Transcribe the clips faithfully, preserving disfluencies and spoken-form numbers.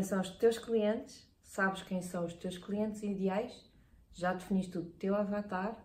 são os teus clientes, sabes quem são os teus clientes ideais, já definiste o teu avatar.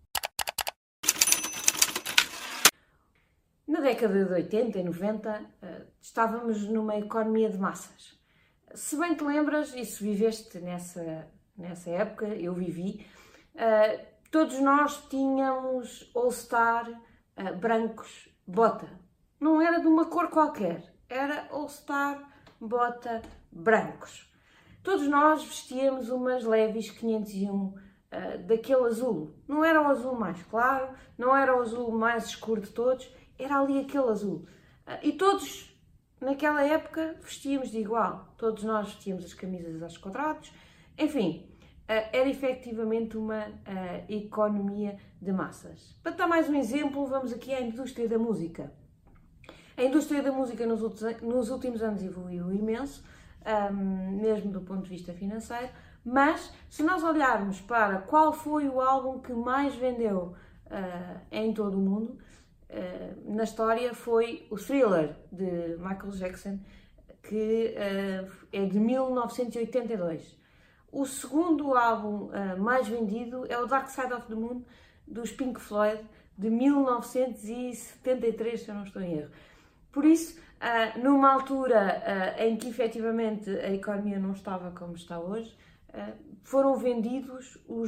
Na década de oitenta e noventa, estávamos numa economia de massas. Se bem te lembras, e se viveste nessa, nessa época, eu vivi, todos nós tínhamos All-Star brancos bota. Não era de uma cor qualquer, era All-Star bota brancos. Todos nós vestíamos umas Levi's quinhentos e um uh, daquele azul. Não era o azul mais claro, não era o azul mais escuro de todos, era ali aquele azul. Uh, e todos, naquela época, vestíamos de igual. Todos nós vestíamos as camisas aos quadrados. Enfim, uh, era efetivamente uma uh, economia de massas. Para dar mais um exemplo, vamos aqui à indústria da música. A indústria da música nos últimos, nos últimos anos evoluiu imenso, um, mesmo do ponto de vista financeiro, mas se nós olharmos para qual foi o álbum que mais vendeu uh, em todo o mundo, uh, na história foi o Thriller, de Michael Jackson, que uh, é de mil novecentos e oitenta e dois. O segundo álbum uh, mais vendido é o Dark Side of the Moon, dos Pink Floyd, de mil novecentos e setenta e três, se eu não estou em erro. Por isso, numa altura em que efetivamente a economia não estava como está hoje, foram vendidos os,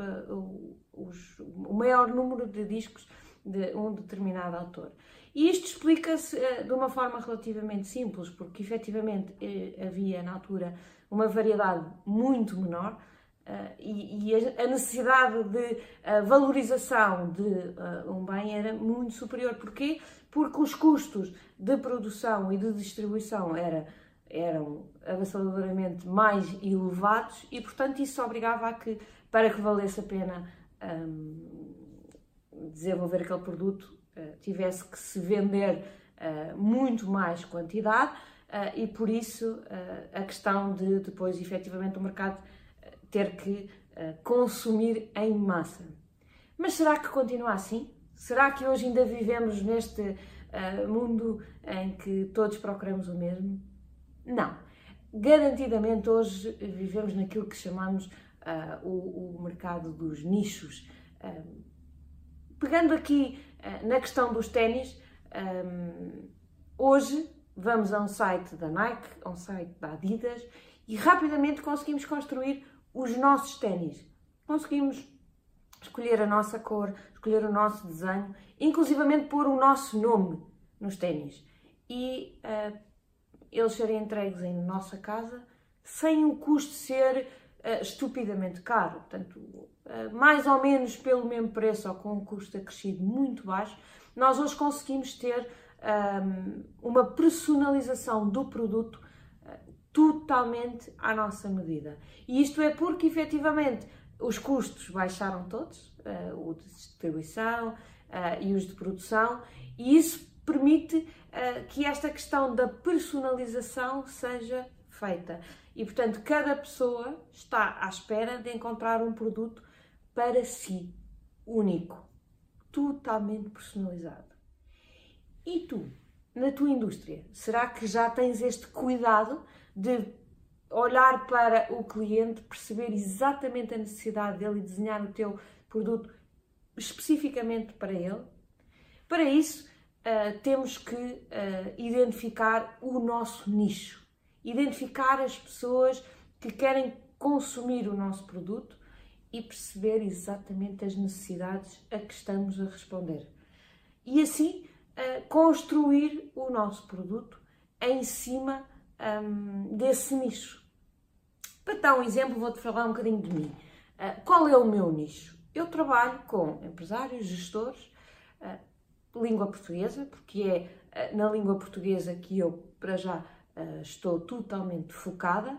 os, o maior número de discos de um determinado autor. E isto explica-se de uma forma relativamente simples, porque efetivamente havia na altura uma variedade muito menor, Uh, e, e a necessidade de uh, valorização de uh, um bem era muito superior. Porquê? Porque os custos de produção e de distribuição era, eram avassaladoramente mais elevados e, portanto, isso obrigava a que, para que valesse a pena um, desenvolver aquele produto, uh, tivesse que se vender uh, muito mais quantidade uh, e, por isso, uh, a questão de depois, efetivamente, o mercado ter que uh, consumir em massa. Mas será que continua assim? Será que hoje ainda vivemos neste uh, mundo em que todos procuramos o mesmo? Não. Garantidamente hoje vivemos naquilo que chamamos uh, o, o mercado dos nichos. Uh, pegando aqui uh, na questão dos ténis, um, hoje vamos a um site da Nike, a um site da Adidas e rapidamente conseguimos construir os nossos ténis. Conseguimos escolher a nossa cor, escolher o nosso desenho, inclusivamente pôr o nosso nome nos ténis. E uh, eles serem entregues em nossa casa sem o custo ser uh, estupidamente caro. Portanto, uh, mais ou menos pelo mesmo preço ou com um custo acrescido muito baixo, nós hoje conseguimos ter um, uma personalização do produto totalmente à nossa medida. E isto é porque, efetivamente, os custos baixaram todos, uh, o de distribuição uh, e os de produção, e isso permite uh, que esta questão da personalização seja feita. E, portanto, cada pessoa está à espera de encontrar um produto para si, único, totalmente personalizado. E tu, na tua indústria, será que já tens este cuidado de olhar para o cliente, perceber exatamente a necessidade dele e desenhar o teu produto especificamente para ele? Para isso, uh, temos que uh, identificar o nosso nicho, identificar as pessoas que querem consumir o nosso produto e perceber exatamente as necessidades a que estamos a responder. E assim, uh, construir o nosso produto em cima Um, desse nicho. Para dar um exemplo, vou-te falar um bocadinho de mim. Uh, qual é o meu nicho? Eu trabalho com empresários, gestores, uh, língua portuguesa, porque é uh, na língua portuguesa que eu, para já, uh, estou totalmente focada,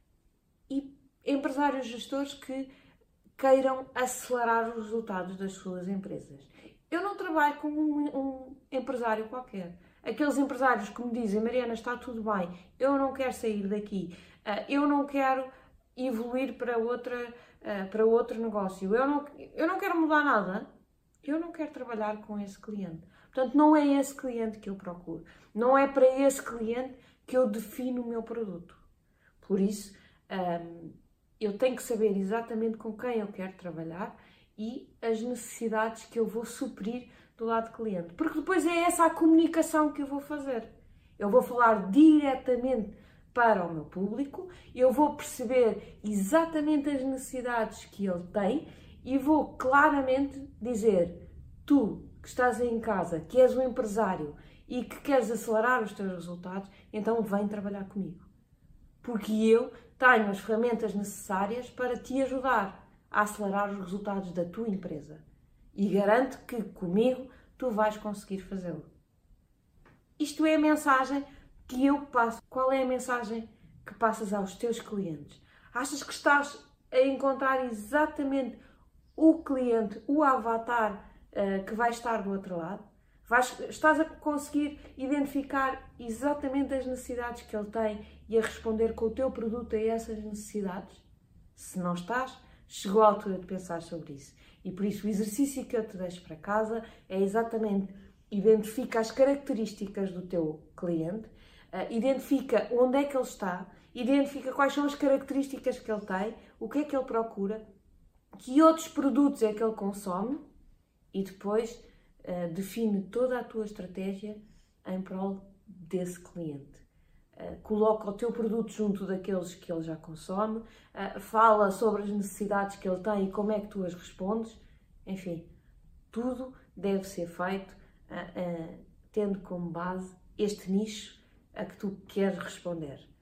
e empresários, gestores que queiram acelerar os resultados das suas empresas. Eu não trabalho com um, um empresário qualquer. Aqueles empresários que me dizem: Mariana, está tudo bem, eu não quero sair daqui, eu não quero evoluir para, outra, para outro negócio, eu não, eu não quero mudar nada, eu não quero trabalhar com esse cliente. Portanto, não é esse cliente que eu procuro, não é para esse cliente que eu defino o meu produto. Por isso, um, eu tenho que saber exatamente com quem eu quero trabalhar e as necessidades que eu vou suprir do lado do cliente. Porque depois é essa a comunicação que eu vou fazer. Eu vou falar diretamente para o meu público, eu vou perceber exatamente as necessidades que ele tem e vou claramente dizer: tu que estás aí em casa, que és um empresário e que queres acelerar os teus resultados, então vem trabalhar comigo. Porque eu tenho as ferramentas necessárias para te ajudar a acelerar os resultados da tua empresa. E garanto que comigo tu vais conseguir fazê-lo. Isto é a mensagem que eu passo. Qual é a mensagem que passas aos teus clientes? Achas que estás a encontrar exatamente o cliente, o avatar uh, que vai estar do outro lado? Vais, estás a conseguir identificar exatamente as necessidades que ele tem e a responder com o teu produto a essas necessidades? Se não estás, chegou a altura de pensar sobre isso. E por isso o exercício que eu te deixo para casa é exatamente: identifica as características do teu cliente, uh, identifica onde é que ele está, identifica quais são as características que ele tem, o que é que ele procura, que outros produtos é que ele consome e depois uh, define toda a tua estratégia em prol desse cliente. Uh, coloca o teu produto junto daqueles que ele já consome, uh, fala sobre as necessidades que ele tem e como é que tu as respondes. Enfim, tudo deve ser feito uh, uh, tendo como base este nicho a que tu queres responder.